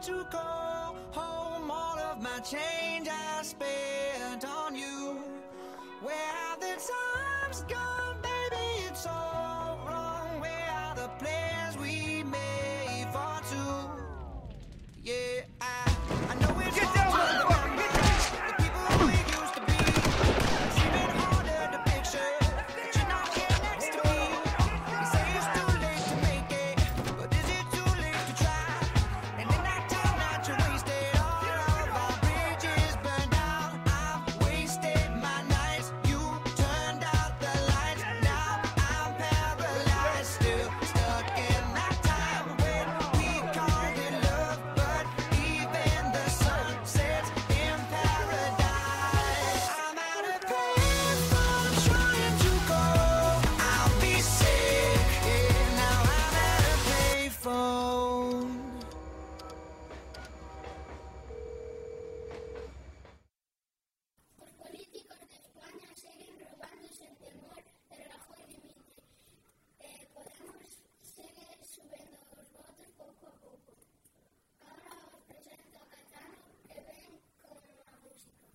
to go home. All of my change I spent on you. Where have the times gone, baby? It's all wrong. Where are the plans we made for two? Yeah, I know it's hard to remember the people we used to be. It's even harder to picture that you're not here next to me. You say it's too late to make it, but is it too late to try? And in that time that you wasted, all of our bridges burned out. I've wasted my nights, you turned out the lights. Now I'm paralyzed, still stuck in that time when we called it love. But even the sun sets in paradise. I'm out of pain from trying to go. I'll be sick, yeah, now I'm at a payphone. Los políticos de España siguen robándose el temor de Rajoy dimite. Podemos seguir subiendo los votos poco a poco. Ahora os presento a Cayetano, que ven con la música.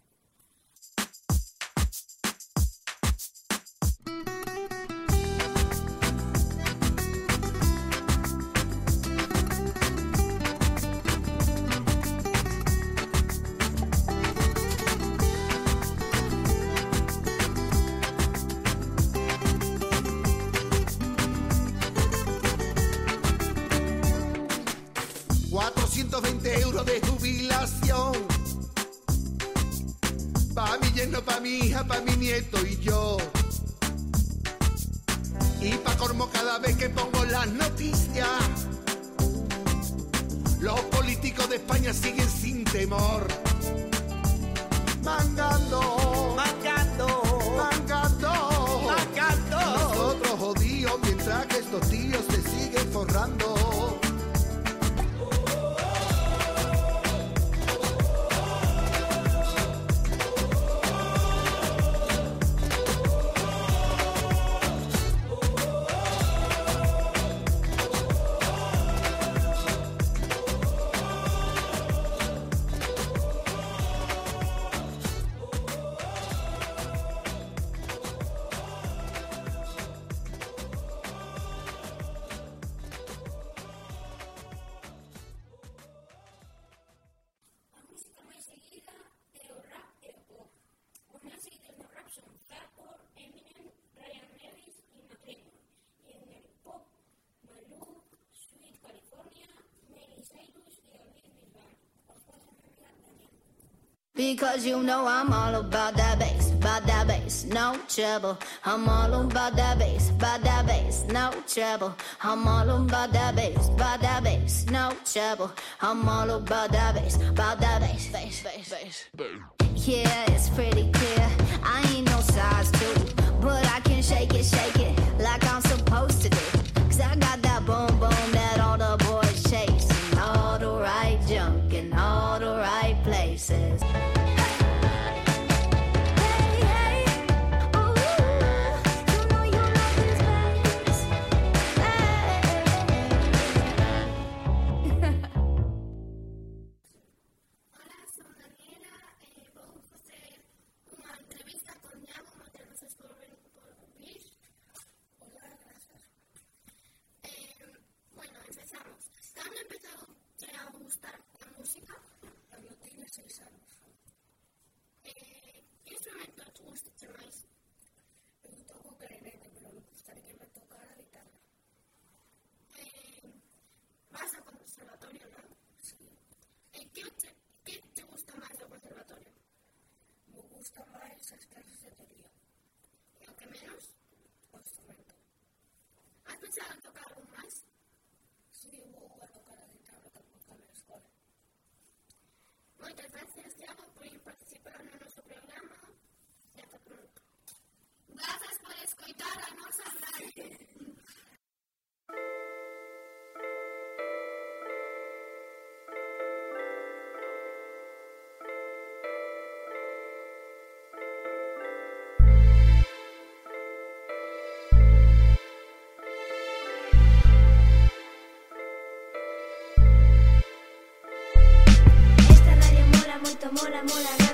€420 de jubilación. Pa' mi yerno, pa' mi hija, pa' mi nieto y yo. Y pa' colmo cada vez que pongo las noticias, los políticos de España siguen sin temor. Mangando, mangando, mangando, mangando. Nosotros jodidos mientras que estos tíos se siguen forrando. La música más seguida de los rap y el pop. Los más seguidos de rap son Hardcore, Eminem, Ryan Lewis y McLemore. Y en el pop, Malú, Sweet California, Miley Cyrus y Olivia Bisbal. Os paso a mirar Daniel. Because you know I'm all about that bass, no trouble. I'm all about that bass, no trouble. I'm all about that bass, no trouble. I'm all about that bass, bass. Yeah, it's pretty clear. I ain't no size two, but I can shake it like I'm supposed to do. 'Cause I got that boom boom that all the boys chase, and all the right junk in all the right places. Hola, soy Daniela. Vamos a hacer una entrevista con Yago. Muchas gracias por venir. Hola, gracias. Bueno, empezamos. ¿Te han empezado a gustar la música? Cuando tienes 6 años. ¿Qué instrumento te gusta más? Yo toco clarinete, pero me gustaría que me tocara guitarra. ¿Vas al conservatorio, no? Sí. ¿Qué te gusta más del conservatorio? Me gusta más esas clases de teoría. ¿Y lo que menos? Instrumento. ¿Has pensado en tocar algo más? Sí, voy a tocar la guitarra que me gusta en la escuela. Muchas gracias, Yago, por participar en nuestro programa. Y hasta pronto. Gracias por escuchar a Nosa Radio. mola, mola,